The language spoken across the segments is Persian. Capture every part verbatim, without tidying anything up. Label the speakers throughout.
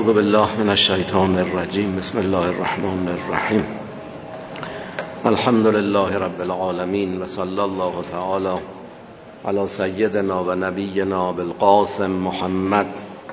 Speaker 1: اعوذ بالله من الشیطان الرجیم. بسم الله الرحمن الرحیم. الحمد لله رب العالمین و صلی الله تعالی علی سیدنا و نبینا بالقاسم محمد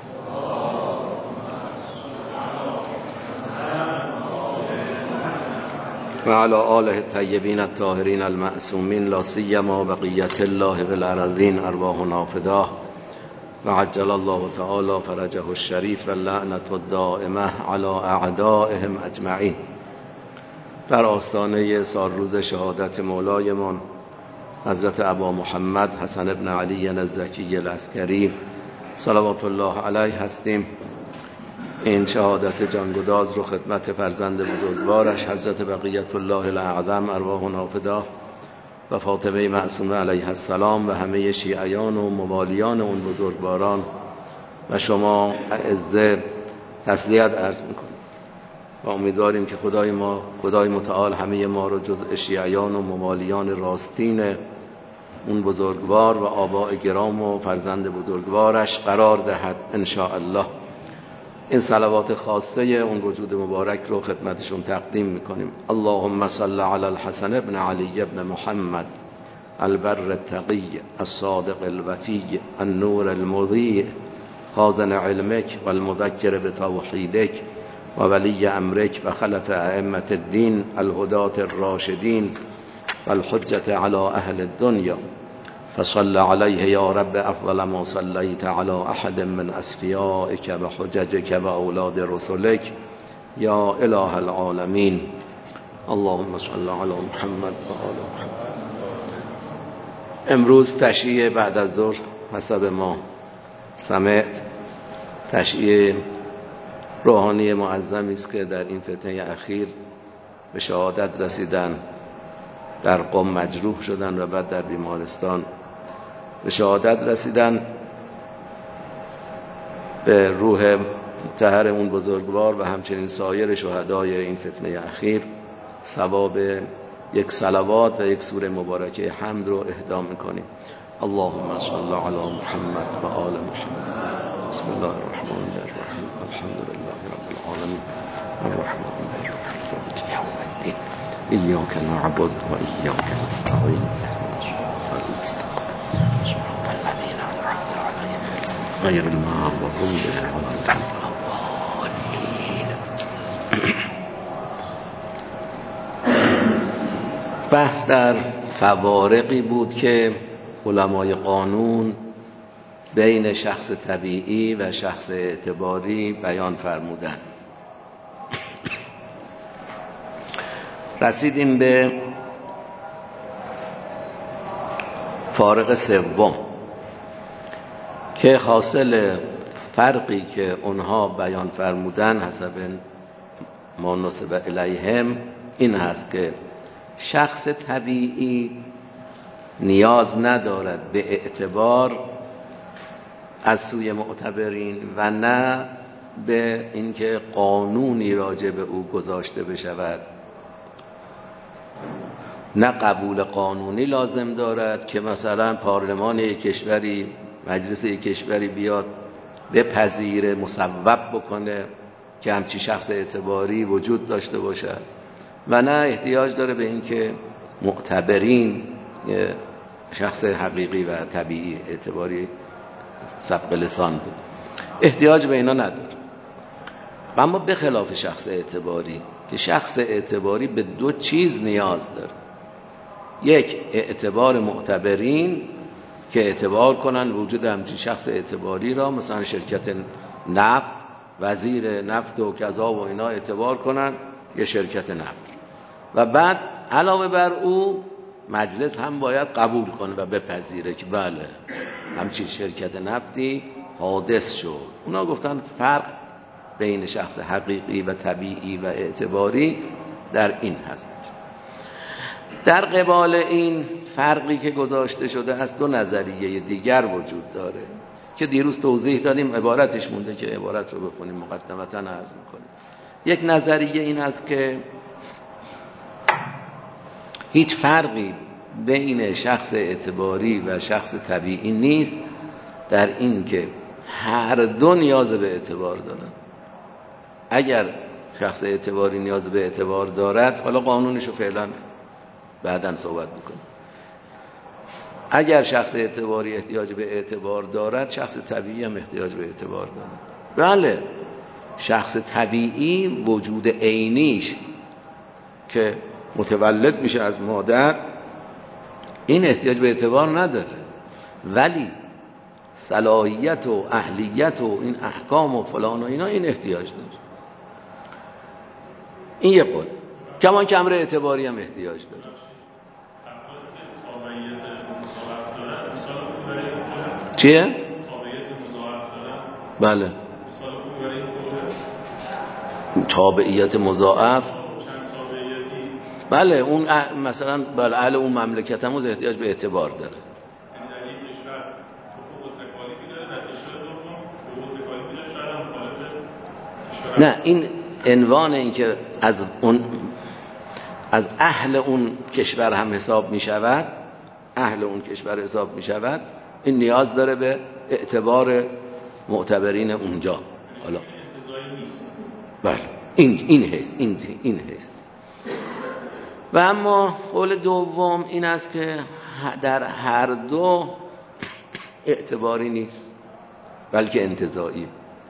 Speaker 1: و علی آله الطیبین الطاهرین المعصومین، لا سیما بقیت الله بالارضین ارواحنا فداه و عجل الله تعالی فرجه الشریف و لعنت الدائمه علی اعدائهم اجمعین. در آستانه سالروز شهادت مولایمان حضرت ابا محمد حسن ابن علی الزکی العسکری صلوات الله علیه هستیم. این شهادت جانگداز رو خدمت فرزند بزرگوارش حضرت بقیت الله الاعظم ارواحنا فداه و فاطمه معصومه علیها السلام و همه شیعیان و موالیان اون بزرگواران و شما اعزه تسلیت عرض میکنیم و امیدواریم که خدای ما خدای متعال همه ما رو جزء شیعیان و موالیان راستین اون بزرگوار و آباء گرام و فرزند بزرگوارش قرار دهد ان شاء الله. این صلوات خاصه اون وجود مبارک رو خدمتشون تقدیم میکنیم. اللهم صل علی الحسن ابن علی ابن محمد البر التقی الصادق الوفی النور المضیء خازن علمک والمذکر بتوحیدک و ولی امرک و خلف ائمة الدین الهداة الراشدین والحجة علی اهل الدنیا فصل علیه یا رب افضل ما صلیت علی احد من اصفیائک و حججک و اولاد رسولک یا اله العالمین. اللهم صل علی محمد و آل محمد. امروز تشییع بعد از ظهر حسب ما سمعت تشییع روحانی معظمی است که در این فتنه اخیر به شهادت رسیدن، در قم مجروح شدن و بعد در بیمارستان به شهادت رسیدن. به روح مطهر اون بزرگوار و همچنین سایر شهدای این فتنه اخیر ثواب یک صلوات و یک سوره مبارکه حمد رو اهدا میکنیم. اللهم صل علی محمد و آل محمد. بسم الله الرحمن الرحیم. الحمد لله رب العالمین الرحمن الرحیم مالک یوم الدین ایاک نعبد و ایاک نستعین اهدنا الصراط المستقیم صراط الذین انعمت علیهم غیر المغضوب علیهم ولا الضالین. بحث در فوارقی بود که علمای قانون بین شخص طبیعی و شخص اعتباری بیان فرمودن. رسیدیم به فارق سوم که حاصل فرقی که اونها بیان فرمودن حسب ما نسب الیهم این هست که شخص طبیعی نیاز ندارد به اعتبار از سوی معتبرین و نه به اینکه قانونی راجع به او گذاشته بشود، نه قبول قانونی لازم دارد که مثلا پارلمان یک کشوری مجلس یک کشوری بیاد بپذیره مصوب بکنه که همچی شخص اعتباری وجود داشته باشد و نه احتیاج داره به اینکه معتبرین شخص حقیقی و طبیعی اعتباری سبق لسان بود، احتیاج به اینا نداره. اما به خلاف شخص اعتباری که شخص اعتباری به دو چیز نیاز داره. یک، اعتبار معتبرین که اعتبار کنن وجود همچین شخص اعتباری را، مثلا شرکت نفت وزیر نفت و کذا و اینا اعتبار کنن یه شرکت نفت و بعد علاوه بر او مجلس هم باید قبول کنه و بپذیره که بله همچین شرکت نفتی حادث شد. اونا گفتن فرق بین شخص حقیقی و طبیعی و اعتباری در این هست. در قبال این فرقی که گذاشته شده است دو نظریه دیگر وجود داره که دیروز توضیح دادیم، عبارتش مونده که عبارت رو بخونیم مقدمتا عرض میکنیم. یک نظریه این است که هیچ فرقی بین شخص اعتباری و شخص طبیعی نیست در این که هر دو نیاز به اعتبار دارن. اگر شخص اعتباری نیاز به اعتبار دارد، حالا قانونشو فعلا بعداً صحبت میکنیم، اگر شخص اعتباری احتیاج به اعتبار دارد، شخص طبیعی هم احتیاج به اعتبار دارد. بله، شخص طبیعی وجود عینیش که متولد میشه از مادر، این احتیاج به اعتبار نداره، ولی صلاحیت و اهلیت و این احکام و فلان و اینا این احتیاج داره. این یه قول. کمان که امر اعتباری هم احتیاج داره. چیه؟ بله، تابعیت مضاعف. بله، اون مثلا بله اهل اون مملکت هم احتیاج به اعتبار داره. نه، این عنوان این که از اون از اهل اون کشور هم حساب می شود، اهل اون کشور حساب می شود، این نیاز داره به اعتبار معتبرین اونجا. حالا بله، این این هست این این هست. و اما قول دوم این است که در هر دو اعتباری نیست، بلکه انتزاعی.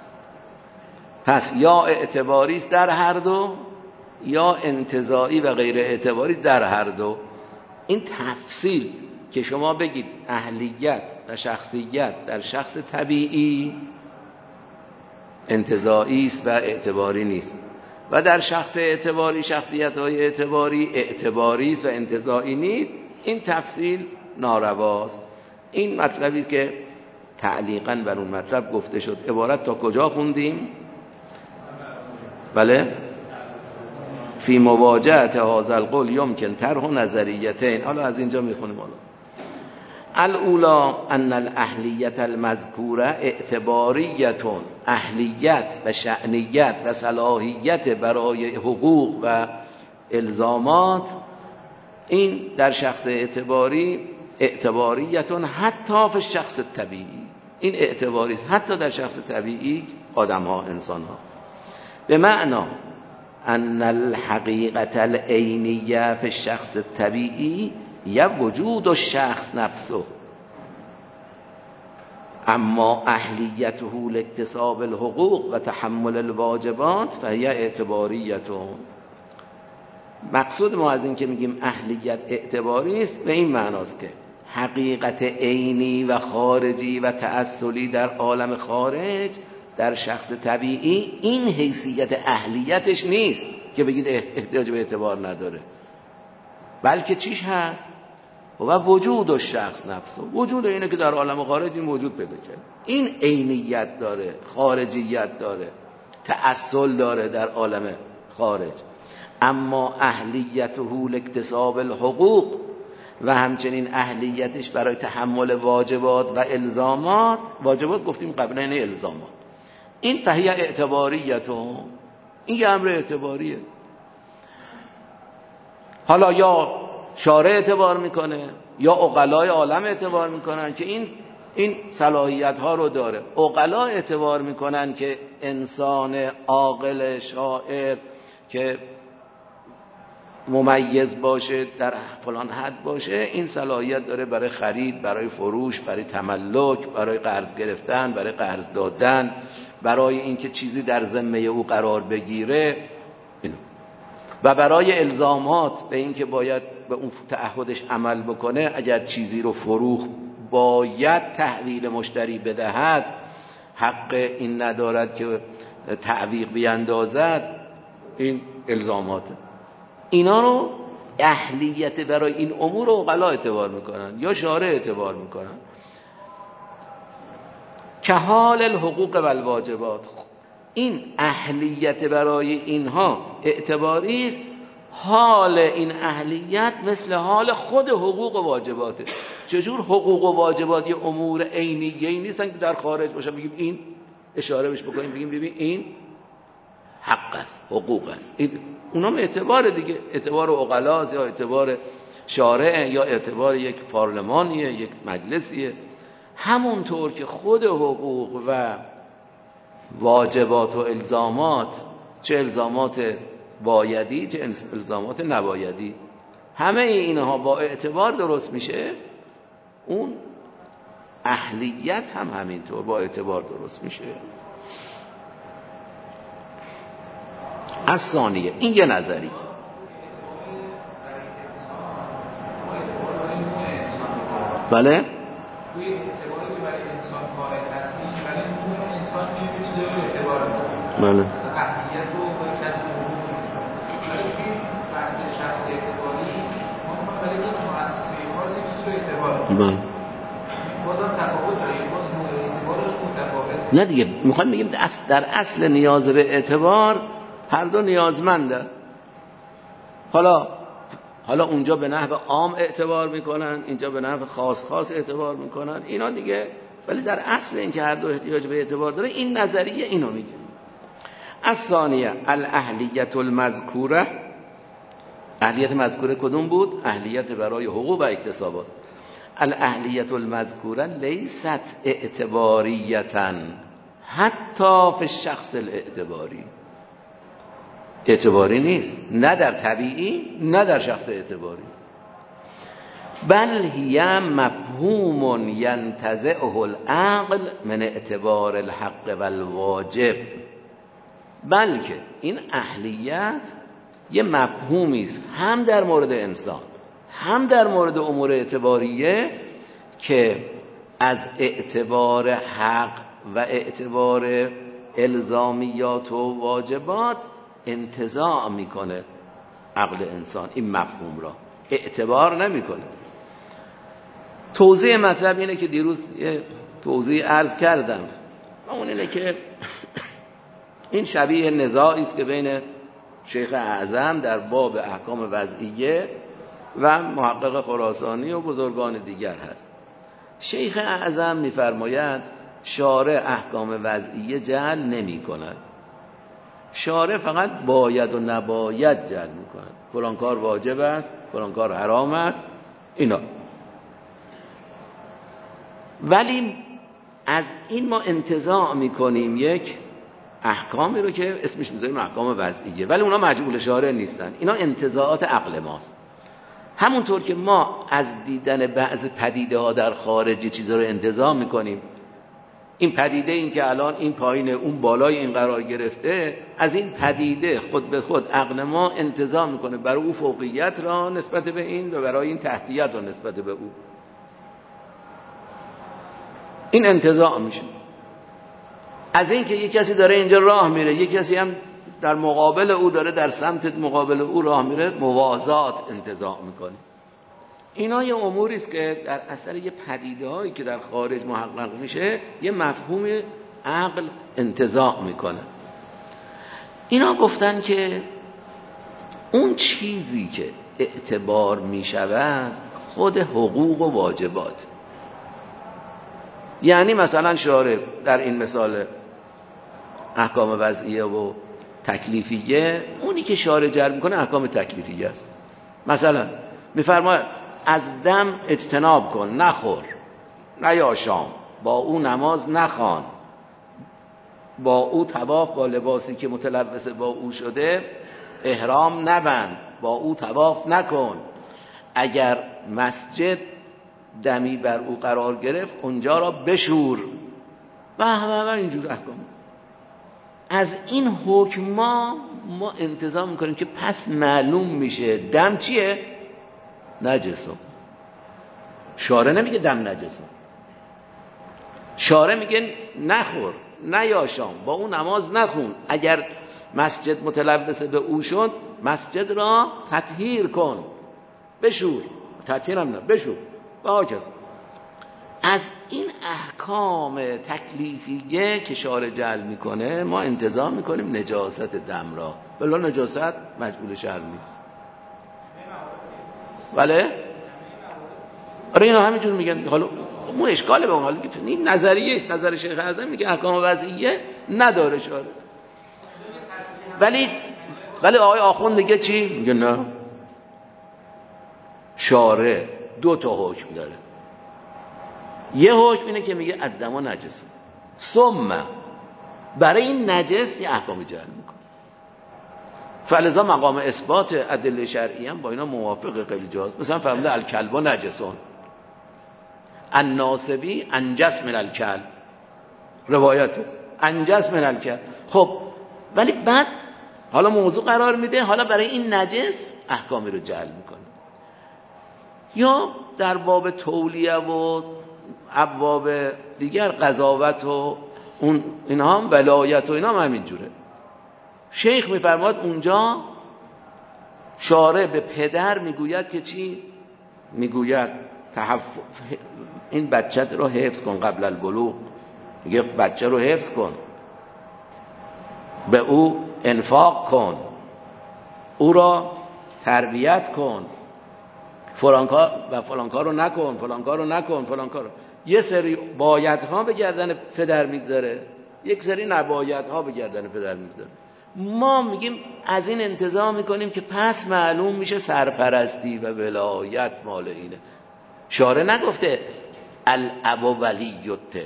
Speaker 1: پس یا اعتباری است در هر دو، یا انتزاعی و غیر اعتباری در هر دو. این تفصیل که شما بگید اهلیت و شخصیت در شخص طبیعی انتزاعی است و اعتباری نیست، و در شخص اعتباری شخصیت های اعتباری اعتباری است و انتزاعی نیست، این تفصیل نارواست. این مطلبی است که تعلیقاً بر اون مطلب گفته شد. عبارت تا کجا خوندیم؟ بله، فی مواجهت هذا القول یمکن طرح نظریتین. حالا از اینجا میخونیم. حالا الاولا ان الاهلیت المذکوره اعتباریتون، اهلیت و شأنیت و صلاحیت برای حقوق و الزامات این در شخص اعتباری اعتباریتون حتی فی الشخص طبیعی، این اعتباری است حتی در شخص طبیعی، آدم ها، انسان ها. به معنا ان الحقیقت العینیه فی الشخص الطبیعی یا وجود الشخص نفسه، اما اهلیته لاکتساب الحقوق و تحمل الواجبات فهی اعتباریتون. مقصود ما از این که میگیم اهلیت اعتباری است به این معناست که حقیقت عینی و خارجی و تأصلی در عالم خارج در شخص طبیعی این حیثیت اهلیتش نیست که بگید احتیاج به اعتبار نداره، بلکه چیش هست؟ و وجود و شخص نفسه، وجود اینه که در عالم خارج این وجود پیدا کرد، این عینیت داره، خارجیت داره، تأصل داره در عالم خارج. اما اهلیته لاکتساب الحقوق و همچنین اهلیتش برای تحمل واجبات و الزامات، واجبات گفتیم قبلا اینه الزامات، این فهی اعتباریتون، این یه امر اعتباریه. حالا یا شارع اعتبار میکنه یا عقلای عالم اعتبار میکنن که این این صلاحیت ها رو داره. عقلا اعتبار میکنن که انسان عاقل شاعر که ممیز باشه، در فلان حد باشه، این صلاحیت داره برای خرید، برای فروش، برای تملک، برای قرض گرفتن، برای قرض دادن، برای اینکه چیزی در ذمه او قرار بگیره، اینو. و برای الزامات به اینکه باید به اون تعهدش عمل بکنه، اگر چیزی رو فروخت باید تحویل مشتری بدهد، حق این ندارد که تعویق بیندازد، این الزاماته. اینا رو اهلیت برای این امور رو عقلا اعتبار میکنن یا شارع اعتبار میکنن. که حال الحقوق و الواجبات، این اهلیت برای اینها اعتباری است، حال این اهلیت مثل حال خود حقوق و واجباته. چجور حقوق و واجبات یه امور عینیه نیستن که در خارج باشه بگیم این اشاره بهش بکنیم بگیم ببین این حق است، حقوق است، این اونام اعتبار دیگه، اعتبار عقلاست یا اعتبار شارع یا اعتبار یک پارلمانیه، یک مجلسیه. همونطور که خود حقوق و واجبات و الزامات چه الزامات بایدی چه الزامات نبایدی، همه اینها با اعتبار درست میشه. اون اهلیت هم همینطور با اعتبار درست میشه. از ثانیه این یه نظری. بله
Speaker 2: توی اعتباری که برای انسان قائل هستی برای نوع انسان میبینی چیزی رو اعتبار میکنی،
Speaker 1: بله
Speaker 2: مثلا اهلیت رو با کسی حقوق میکنی. ولی توی بحث شخص اعتباری ما میخوام برای یک مؤسسه خاصی چیزی رو اعتبار میکنی.
Speaker 1: بله
Speaker 2: بازم تفاوت داره، باز نوع اعتبارش متفاوته.
Speaker 1: نه دیگه، میخوایم بگیم در اصل نیاز به اعتبار هر دو نیازمنده. حالا حالا اونجا به نحو عام اعتبار میکنن، اینجا به نحو خاص خاص اعتبار میکنن، اینا دیگه، ولی در اصل این که هر دو احتیاج به اعتبار داره، این نظریه اینو میگه. از ثانیه الاهلیت المذکوره. اهلیت مذکوره کدوم بود؟ اهلیت برای حقوق و اکتسابات. الاهلیت المذکوره لیست اعتباریتا حتی فی الشخص الاعتباری. اعتباری نیست، نه در طبیعی نه در شخص اعتباری. بل هی مفهوم ینتزعه العقل من اعتبار الحق و الواجب. بلکه این اهلیت یه مفهومی است هم در مورد انسان هم در مورد امور اعتباریه که از اعتبار حق و اعتبار الزامیات و واجبات انتزاع میکنه عقل انسان. این مفهوم را اعتبار نمیکنه. توضیح مطلب اینه که دیروز یه توضیح عرض کردم، اون اینه که این شبیه نزاعی است که بین شیخ اعظم در باب احکام وضعیه و محقق خراسانی و بزرگان دیگر هست. شیخ اعظم میفرماید شارع احکام وضعیه جعل نمی کند، شارع فقط باید و نباید جعل می کند. فلان کار واجب است، فلان کار حرام است، اینا. ولی از این ما انتزاع می کنیم یک احکامی رو که اسمش میذاریم احکام وضعیه، ولی اونا مجبول شارع نیستن، اینا انتزاعات عقل ماست. همونطور که ما از دیدن بعض پدیده ها در خارج چیزا رو انتزاع میکنیم، این پدیده این که الان این پایین اون بالای این قرار گرفته، از این پدیده خود به خود عقل ما انتزاع میکنه برای او فوقیت را نسبت به این و برای این تحتیت را نسبت به او. این انتزاع میشه. از این که یک کسی داره اینجا راه میره، یک کسی هم در مقابل او داره در سمت مقابل او راه میره، موازات انتزاع میکنه. اینا یه اموری است که در اثر یه پدیده هایی که در خارج محقق میشه یه مفهوم عقل انتزاع میکنه. اینا گفتن که اون چیزی که اعتبار میشود خود حقوق و واجبات. یعنی مثلا شارع در این مثال احکام وضعیه و تکلیفیه، اونی که شارع جلب میکنه احکام تکلیفیه است. مثلا میفرماید از دم اجتناب کن، نخور، نیاشام، با او نماز نخوان، با او طواف با لباسی که متلبس با او شده احرام نبند، با او طواف نکن، اگر مسجد دمی بر او قرار گرفت اونجا را بشور و همه اینجور احکام. از این حکم ما ما انتظار میکنیم که پس معلوم میشه دم چیه؟ نجسه. شارع نمیگه دم نجسه، شارع میگه نخور، نیاشام، با اون نماز نخون، اگر مسجد متلبس به او شد مسجد را تطهیر کن، بشور، تطهیر هم نه بشور و هاکذا. از این احکام تکلیفیه که شارع جعل میکنه ما انتظار میکنیم نجاست دم را، بلا نجاست مجبول شرع نیست. بله؟ آره اینا همینجور میگن. حالا مو اشکاله به اون، حالا این نظریه است، نظر شیخ اعظم میگه احکام وضعیه نداره شارع. ولی ولی آقای آخوند میگه چی؟ میگه نه، شارع دو تا حکم داره. یه حکم اینه که میگه الدم نجس، ثم برای این نجس یه احکام جعل میکنه. فلذا مقام اثبات ادله شرعی هم با اینا موافقه خیلی جاست. مثلا فرموده الکلب نجسون، الناصبی انجس من الکلب، روایت انجس من الکلب. خب ولی بعد حالا موضوع قرار میده، حالا برای این نجس احکامی رو جعل میکنه. یا در باب تولیه و ابواب دیگر قضاوت و اون اینها هم ولایت و اینا هم همین جوره. شیخ میفرماد اونجا شارع به پدر میگوید که چی؟ میگوید تحف... این بچه رو حفظ کن قبل البلوغ، میگه بچه رو حفظ کن، به او انفاق کن، او را تربیت کن، فلان کار و فلان کار رو نکن، فلان کار رو نکن، فلان کار رو. یه سری بایدها به گردن پدر میگذاره، یک سری نبایدها به گردن پدر میگذاره. ما میگیم از این انتظار میکنیم که پس معلوم میشه سرپرستی و ولایت مال اینه. شارع نگفته الاب ولی الطفل،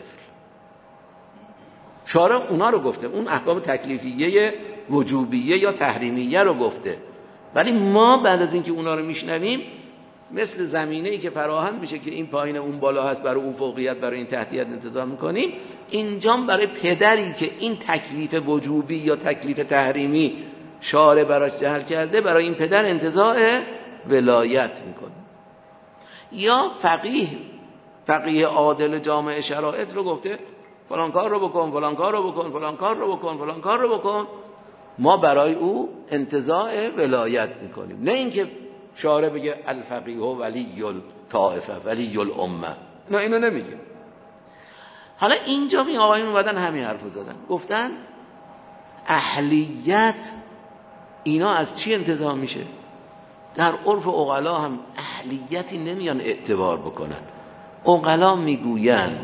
Speaker 1: شارع اونا رو گفته، اون احکام تکلیفیه وجوبیه یا تحریمیه رو گفته. ولی ما بعد از اینکه اونا رو میشنویم مثل زمینه‌ای که فراهم میشه که این پایین اون بالا هست، برای اون فوقیت برای این تحتیت انتظار میکنیم، اینجا برای پدری که این تکلیف وجوبی یا تکلیف تحریمی شارع براش جعل کرده، برای این پدر انتظار ولایت میکنه. یا فقیه فقیه عادل جامع شرایط رو گفته فلان کار رو بکن، فلان کار رو بکن، فلان کار رو بکن، فلان کار رو بکن، ما برای او انتزاع ولایت میکنیم. نه اینکه شارع بگه الفقیه ولی الطائفه ولی الامه، نه اینو نمیگیم. حالا اینجا می آقایون اومدن همین حرفو زدن، گفتن اهلیت اینا از چی انتزاع میشه؟ در عرف عقلا هم اهلیتی نمیان اعتبار بکنن. عقلا میگوین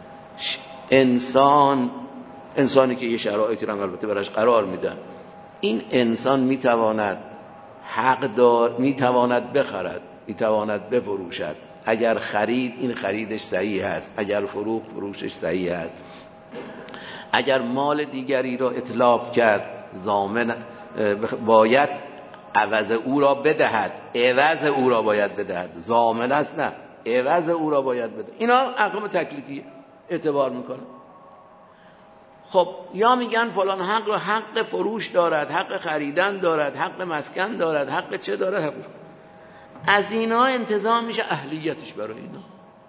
Speaker 1: انسان انسانی که یه شرایطی رو البته براش قرار میدن، این انسان میتواند حق دار، میتواند بخرد، میتواند بفروشد. اگر خرید این خریدش صحیح است، اگر فروخت فروشش صحیح است. اگر مال دیگری را اتلاف کرد ضامن باید عوض او را بدهد، عوض او را باید بدهد. ضامن است نه، عوض او را باید بدهد. اینا احکام تکلیفی اعتبار میکنه. خب یا میگن فلان حق را حق فروش دارد، حق خریدن دارد، حق مسکن دارد، حق چه دارد، حق. از اینا انتظار میشه اهلیتش برای اینا.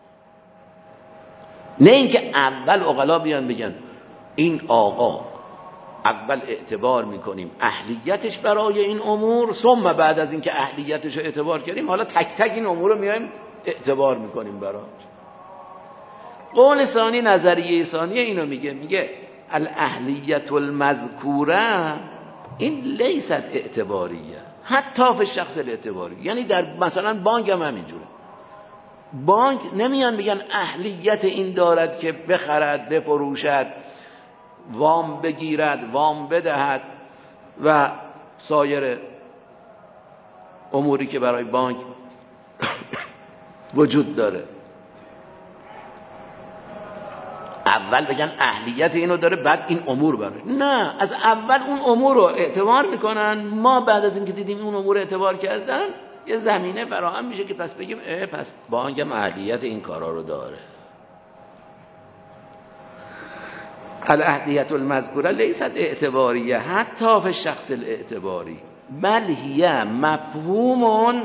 Speaker 1: نه اینکه اول عقلا بیان بگن این آقا اول اعتبار میکنیم اهلیتش برای این امور، ثم بعد از اینکه اهلیتش رو اعتبار کردیم حالا تک تک این امور رو میایم اعتبار میکنیم براش. قول ثانی، نظریه ثانی اینو میگه، میگه الاهلیت المذکوره این لیست اعتباریه حتی فی الشخص الاعتباری. یعنی در مثلا بانک هم همینجوره، بانک نمیان بگن اهلیت این دارد که بخرد، بفروشد، وام بگیرد، وام بدهد و سایر اموری که برای بانک وجود داره. اول بگن اهلیت اینو داره بعد این امور برای، نه، از اول اون امور رو اعتبار میکنن. ما بعد از اینکه دیدیم اون امور اعتبار کردن یه زمینه فراهم میشه که پس بگیم اه پس بانک اهلیت این کارا رو داره. الاهلیت المذکوره لیست اعتباریه حتی فی الشخص الاعتباری بل هی مفهوم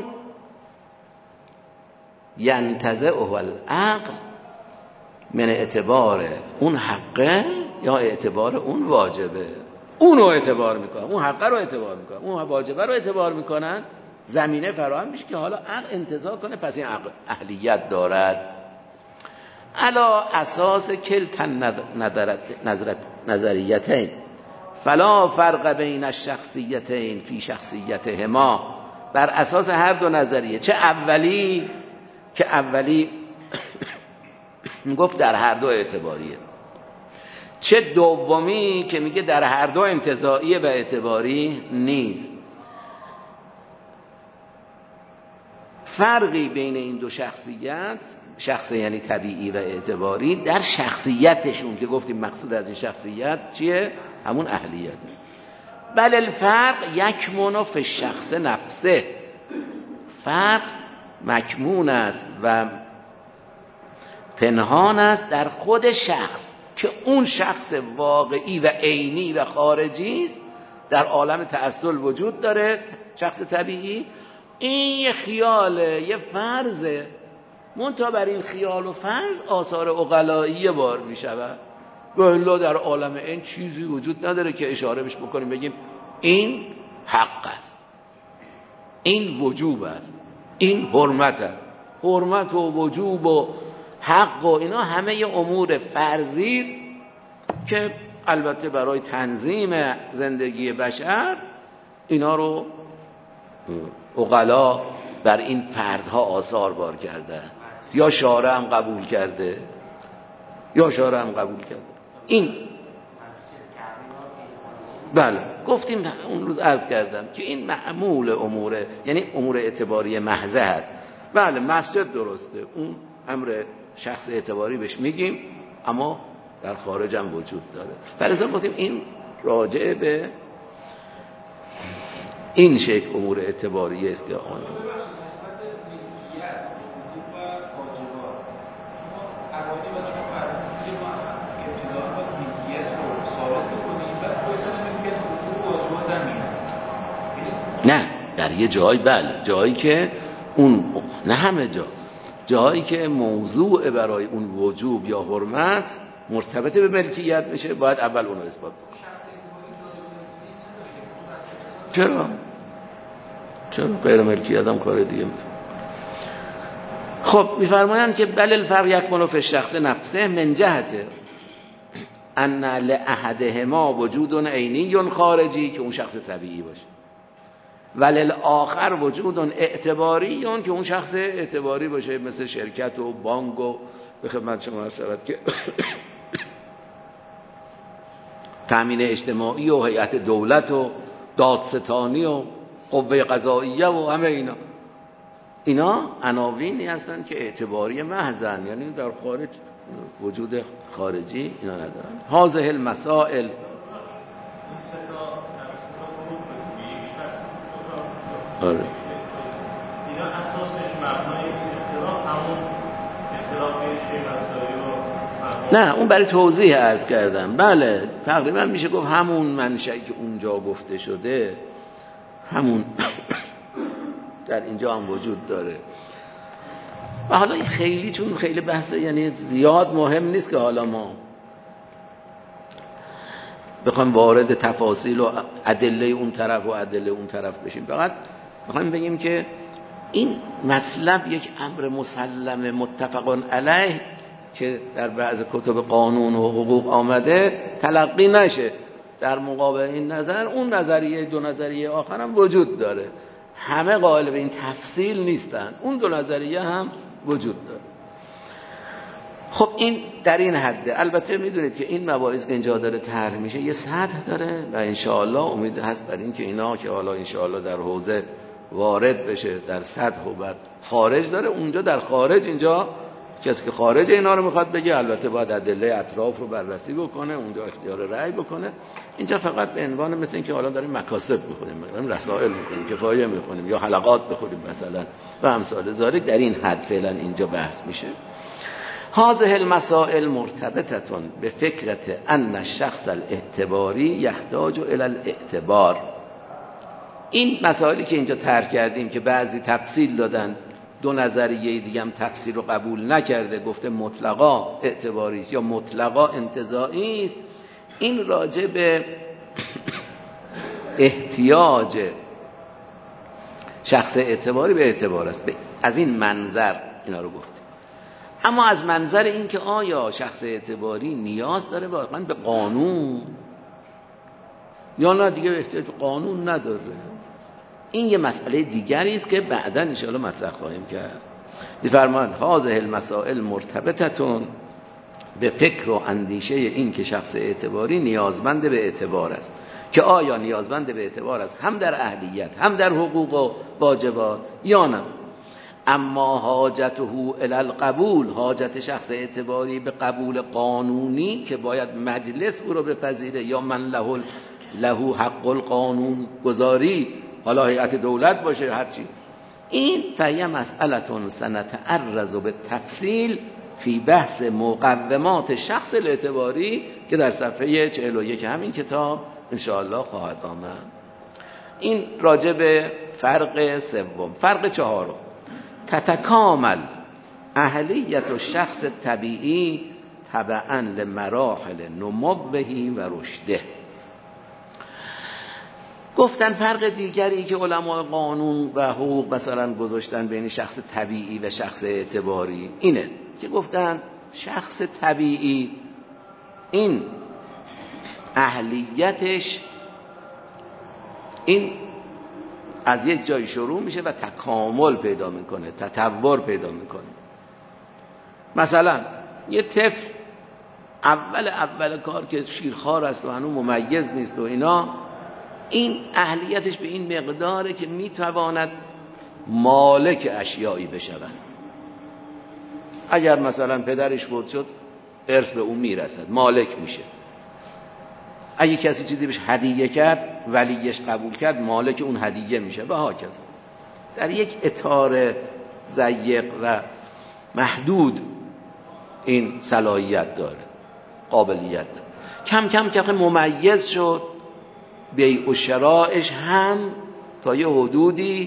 Speaker 1: ینتزعه العقل من اعتبار اون حقه یا اعتبار اون واجبه. اونو اعتبار میکنن، اون حقه رو اعتبار میکنن، اون واجبه رو اعتبار میکنن. زمینه فراهم میشه که حالا عقل انتزاع کنه پس این عقل اهلیت دارد. علا اساس کلتا نظریتین فلا فرق بین الشخصیتین فی شخصیتهما، بر اساس هر دو نظریه، چه اولی که اولی گفت در هر دو اعتباریه، چه دومی که میگه در هر دو انتزاعیه و اعتباری نیست. فرقی بین این دو شخصیت، شخص یعنی طبیعی و اعتباری، در شخصیتشون که گفتیم مقصود از این شخصیت چیه؟ همون اهلیت. بل الفرق یکمن فی الشخص نفسه، فرق مکمون است و پنهان است در خود شخص که اون شخص واقعی و عینی و خارجی است، در عالم تأصل وجود داره، شخص طبیعی. این یه خیاله، یه فرضه، منتها بر این خیال و فرض آثار عقلایی بار می شود. و الا در عالم این چیزی وجود نداره که اشاره بهش بکنیم بگیم این حق است، این وجوب است، این حرمت است. حرمت و وجوب و حق و اینا همه ی امور فرضی است که البته برای تنظیم زندگی بشر اینا رو عقلا بر این فرضها آثار بار کرده، یا شارع هم قبول کرده یا شارع هم قبول کرده. این بله گفتیم اون روز عرض کردم که این معمول اموره، یعنی امور اعتباری محضه هست. بله مسجد درسته، اون امر شخص اعتباری بهش میگیم، اما در خارج هم وجود داره. فلذا گفتیم این راجع به این شکل امور اعتباری است که آن نه در یه جای، بله جایی که اون، نه همه جا، جایی که موضوع برای اون وجوب یا حرمت مرتبط به ملکیت میشه باید اول اون رو اثبات کنه. چرا؟ چرا؟ غیر ملکیت هم کار دیگه میتونه. خب میفرمایند که بل الفرق یکمن فی الشخص نفسه من جهت ان لاحدهما وجود عینی خارجی که اون شخص طبیعی باشه، وللآخر وجود اعتباری که اون شخص اعتباری باشه، مثل شرکت و بانک و به خدمت شما عرض شود که تامین اجتماعی و هیئت دولت و دادستانی و قوه قضاییه و همه اینا، اینا عناوینی هستن که اعتباری محضن، یعنی در خارج وجود خارجی اینا ندارن. هذه المسائل آره
Speaker 3: اینا اساسش مبنای اختلاف همون اختلاف بین شیء مسائل و
Speaker 1: نه اون برای توضیح عرض کردم. بله تقریبا میشه گفت همون منشأی که اونجا گفته شده همون در اینجا هم وجود داره. و حالا خیلی چون خیلی بحثه یعنی زیاد مهم نیست که حالا ما بخوایم وارد تفاصیل و ادله اون طرف و ادله اون طرف بشیم. فقط میخوایم بگیم که این مطلب یک امر مسلم متفق علیه که در بعض کتب قانون و حقوق آمده تلقی نشه. در مقابل این نظر اون نظریه دو نظریه آخر هم وجود داره، همه قائل به این تفصیل نیستن، اون دو نظریه هم وجود داره. خب این در این حده. البته میدونید که این مباحث که اینجا داره طرح میشه یه سطح داره و انشاءالله امید هست بر این که اینا که حالا انشاءالله در حوزه وارد بشه در سطح و بعد خارج داره. اونجا در خارج اینجا کسی که خارج اینا رو میخواد بگه البته باید ادله اطراف رو بررسی بکنه، اونجا اختیار رأی بکنه. اینجا فقط به عنوان مثل این که حالا داریم مکاسب میکنیم، رسائل میکنیم، کفایه میکنیم یا حلقات بخوریم مثلا و امثال ذالک، در این حد فعلا اینجا بحث میشه. هذه المسائل مرتبطه بفکرة ان الشخص الاعتباری يحتاج الى الاعتبار. این مسائلی که اینجا طرح کردیم که بعضی تفصیل دادن، دو نظریه دیگه هم تفسیر رو قبول نکرده، گفته مطلقا اعتباری است یا مطلقا انتزاعی است، این راجع به احتیاج شخص اعتباری به اعتبار است. از این منظر اینا رو گفته. اما از منظر این که آیا شخص اعتباری نیاز داره واقعا به قانون یا نه دیگه احتیاج به قانون نداره، این یه مسئله دیگری است که بعداً ان شاء الله مطرح خواهیم کرد. می‌فرماید هذه المسائل مرتبطتون به فکر و اندیشه این که شخص اعتباری نیازمند به اعتبار است، که آیا نیازمند به اعتبار است هم در اهلیت هم در حقوق و واجبات یا نه. اما حاجته الی القبول، حاجت شخص اعتباری به قبول قانونی که باید مجلس او رو بپذیره یا من له له حق القانون گذاری، حالا هیئت دولت باشه هرچی، این فهیه مسئلتون سنتعرض به تفصیل فی بحث مقومات شخص الاعتباری که در صفحه چهل و یک همین کتاب انشاءالله خواهد آمد. این راجع به فرق سوم. فرق چهارم، تتکامل اهلیت و شخص طبیعی تبعا لمراحل نموه و رشده. گفتن فرق دیگری که علماء قانون و حقوق مثلا گذاشتن بین شخص طبیعی و شخص اعتباری اینه که گفتن شخص طبیعی این اهلیتش این از یک جای شروع میشه و تکامل پیدا میکنه، تطور پیدا میکنه. مثلا یه طفل اول اول کار که شیرخوار است و هنوز ممیز نیست و اینا، این اهلیتش به این مقداره که میتواند مالک اشیایی بشود. اگر مثلا پدرش فوت شد ارث به اون میرسد، مالک میشه. اگه کسی چیزی بهش هدیه کرد، ولیش قبول کرد، مالک اون هدیه میشه و هاکذا. در یک اطار ضیق و محدود این صلاحیت داره، قابلیت داره. کم کم که ممیز شد، بیع و شرایش هم تا یه حدودی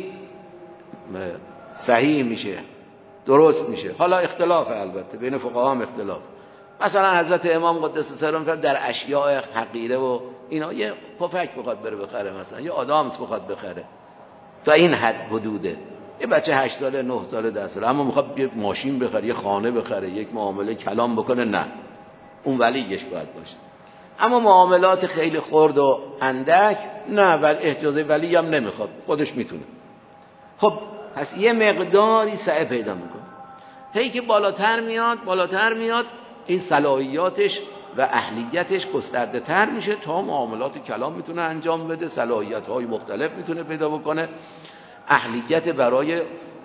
Speaker 1: صحیح میشه، درست میشه. حالا اختلاف البته بین فقها هم اختلاف. مثلا حضرت امام قدس سرم در اشیاء حقیره و اینا یه پفک بخواد بره بخره، مثلا یه آدامس بخواد بخره، تا این حد حدوده. یه بچه هشت ساله، نه ساله، ده ساله، اما میخواد یه ماشین بخره، یه خانه بخره، یک معامله کلام بکنه، نه، اون ولیش باید باشه. اما معاملات خیلی خرد و اندک نه، ولی اجازه ولی هم نمیخواد، خودش میتونه. خب پس یه مقداری سعی پیدا میکنه. هی که بالاتر میاد بالاتر میاد این صلاحیاتش و اهلیتش گسترده تر میشه تا معاملات کلام میتونه انجام بده، صلاحیت های مختلف میتونه پیدا بکنه، اهلیت برای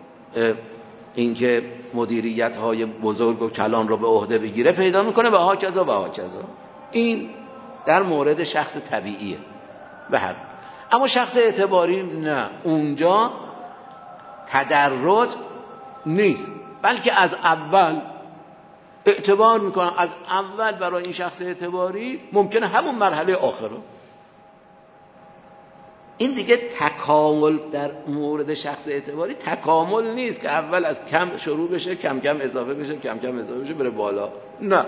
Speaker 1: اینکه مدیریت های بزرگ و کلان رو به عهده بگیره پیدا میکنه و هاکذا و هاکذا. این در مورد شخص طبیعیه به هر. اما شخص اعتباری نه، اونجا تدرج نیست، بلکه از اول اعتبار میکنن. از اول برای این شخص اعتباری ممکنه همون مرحله آخره. این دیگه تکامل در مورد شخص اعتباری تکامل نیست که اول از کم شروع بشه، کم کم اضافه بشه، کم کم اضافه بشه بره بالا. نه،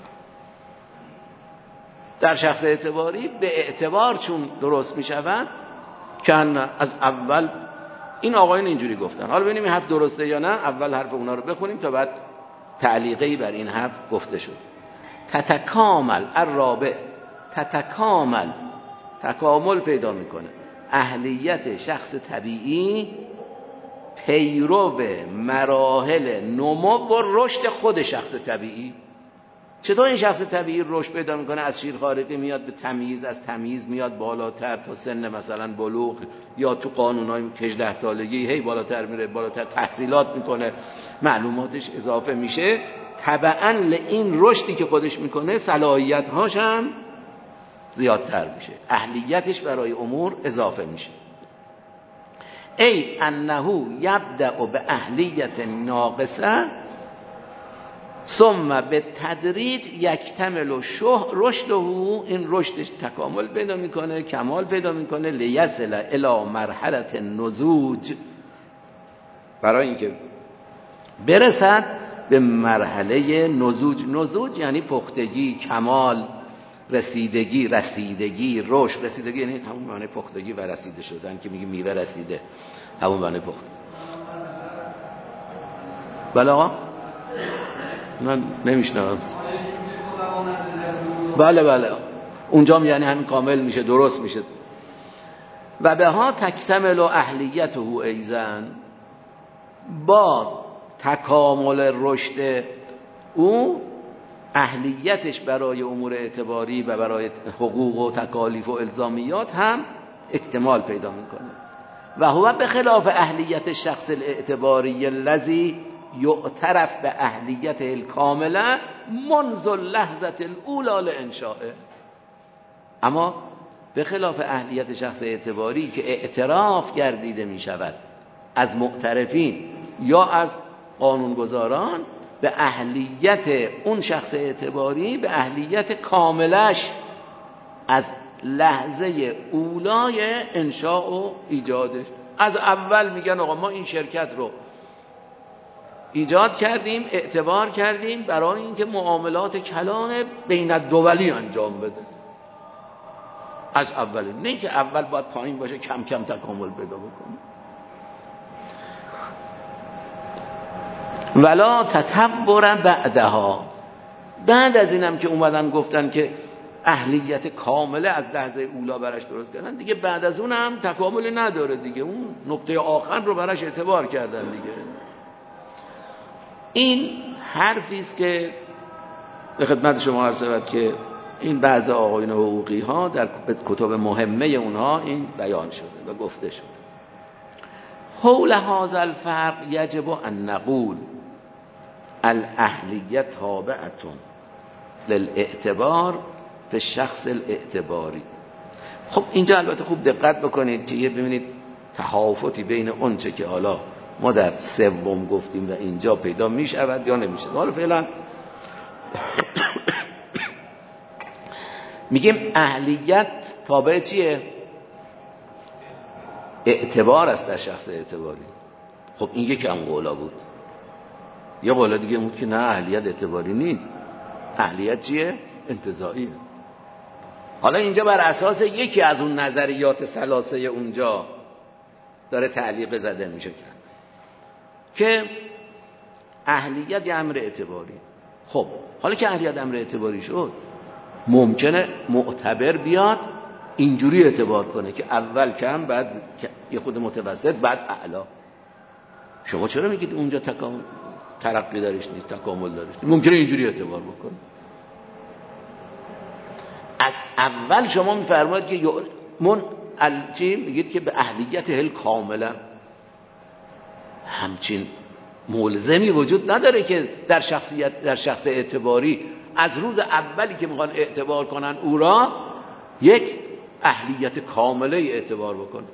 Speaker 1: در شخص اعتباری به اعتبار چون درست میشوند کن از اول. این آقایون اینجوری گفتن. حالا ببینیم این حرف درسته یا نه. اول حرف اونا رو بخونیم تا بعد تعلیقی بر این حرف گفته شد. تتکامل الرابع، تتکامل تکامل پیدا میکنه اهلیت شخص طبیعی پیرو مراحل نمو و رشد خود شخص طبیعی. چطور این شخص طبیعی رشد پیدا میکنه؟ از شیرخوارگی میاد به تمییز، از تمییز میاد بالاتر تا سن مثلا بلوغ، یا تو قانونای هجده سالگی هی بالاتر میره، بالاتر تحصیلات میکنه، معلوماتش اضافه میشه. تبعاً این رشدی که خودش میکنه صلاحیت‌هاش هم زیادتر میشه، اهلیتش برای امور اضافه میشه. ای انه یبدأ به اهلیت ناقصه ثم به تدریج یکتمل رشده، این رشدش تکامل پیدا میکنه، کمال پیدا میکنه، لیصل الی مرحله نضوج، برای اینکه برسد به مرحله نضوج. نضوج یعنی پختگی، کمال، رسیدگی، رسیدگی، رشد. رسیدگی یعنی همون معنی پختگی و رسیده شدن که میگه میوه رسیده، همون معنی پخت. بله آقا من نمیشنم. بله بله اونجا یعنی همین کامل میشه، درست میشه. و به ها تکتمل اهلیته ایزن، با تکامل رشد او اهلیتش برای امور اعتباری و برای حقوق و تکالیف و الزامیات هم اکتمال پیدا میکنه. و هو به خلاف اهلیت شخص الاعتباری الذی یعترف به اهلیت الکامله منذ اللحظه الاولى لانشائه. اما به خلاف اهلیت شخص اعتباری که اعتراف گردیده می شود از معترفین یا از قانونگذاران به اهلیت اون شخص اعتباری، به اهلیت کاملش از لحظه اولای انشاء و ایجادش. از اول میگن آقا ما این شرکت رو ایجاد کردیم، اعتبار کردیم برای اینکه معاملات کلان بین الدولی انجام بده. از اول، نه که اول باید پایین باشه کم کم تکامل پیدا بکنه. ولا تتبر بعدها، بعد از اینم که اومدن گفتن که اهلیت کامله از لحظه اولا براش درست کردن، دیگه بعد از اونم تکامل نداره دیگه، اون نقطه آخر رو براش اعتبار کردن دیگه. این حرفی است که به خدمت شما عرض شود که این بعض آقایون حقوقی ها در کتب مهمه اونها این بیان شده و گفته شده. حول هذا الفرق یجب ان نقول الاهلیت تابعتون للاعتبار فی الشخص الاعتباری. خب اینجا البته خوب دقت بکنید که یه ببینید تفاوتی بین اون چه که حالا ما در سوم گفتیم و اینجا پیدا میشود یا نمیشه. حالا فعلا میگیم اهلیت تابع چیه؟ اعتبار است در شخص اعتباری. خب این یکی هم قولا بود. یا قولا دیگه بود که نه اهلیت اعتباری نیست، اهلیت چیه؟ انتزاعیه. حالا اینجا بر اساس یکی از اون نظریات ثلاثه اونجا داره تعلیق زده میشه کرد که اهلیت یه امر اعتباری. خب حالا که اهلیت امر اعتباری شد، ممکنه معتبر بیاد اینجوری اعتبار کنه که اول کم، بعد یه خود متوسط، بعد اعلا. شما چرا میگید اونجا تکامل ترقی دارش نیست، تکامل دارش نیست؟ ممکنه اینجوری اعتبار بکنه. از اول شما میفرمایید که من چی میگید که به اهلیت هل کاملا، همچین ملزمی وجود نداره که در شخصیت در شخص اعتباری از روز اولی که میخوان اعتبار کنن او را یک اهلیت کامله اعتبار بکنه.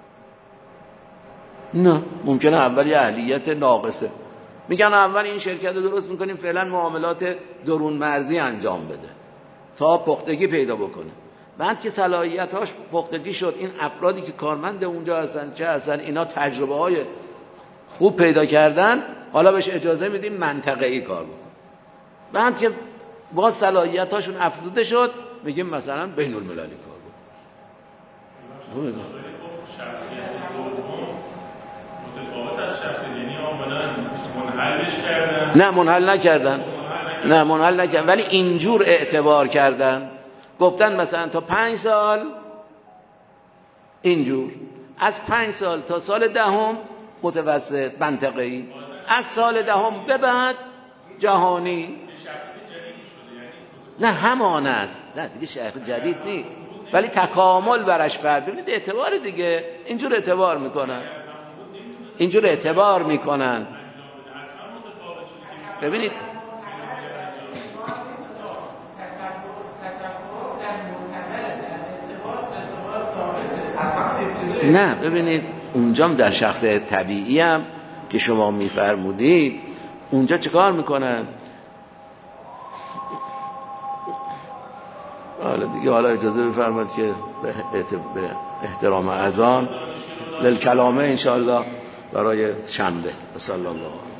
Speaker 1: نه، ممکنه اول یه اهلیت ناقصه، میگن اول این شرکت رو درست میکنیم فعلا معاملات درون مرزی انجام بده تا پختگی پیدا بکنه. بعد که صلاحیتاش پختگی شد، این افرادی که کارمند اونجا هستن چه هستن، اینا تجربه های خوب پیدا کردن، حالا بهش اجازه میدیم منطقه‌ای کار بکنه. بعد که با صلاحیتاشون افزوده شد، میگیم مثلا بین المللی کار بکنه.
Speaker 3: شخصیت دوم متفاوت از شخصیت، یعنی اولا منحلش کردن؟
Speaker 1: نه منحل نکردن، نه منحل نکردن، ولی اینجور اعتبار کردن. گفتن مثلا تا پنج سال اینجور، از پنج سال تا سال دهم متوسط منطقه‌ای، از سال دهم به بعد جهانی. نه همان است، نه دیگه شیخ جدید نیست، ولی تکامل برش فرد. ببینید اعتبار دیگه اینجور اعتبار میکنن، اینجور اعتبار میکنن. ببینید نه، ببینید اونجام در شخص طبیعی هم که شما میفرمودید اونجا چیکار میکنن؟ حالا دیگه حالا اجازه بفرمایید که به احترام اذان للکلامه انشاءالله برای شنبه. صلی الله علیه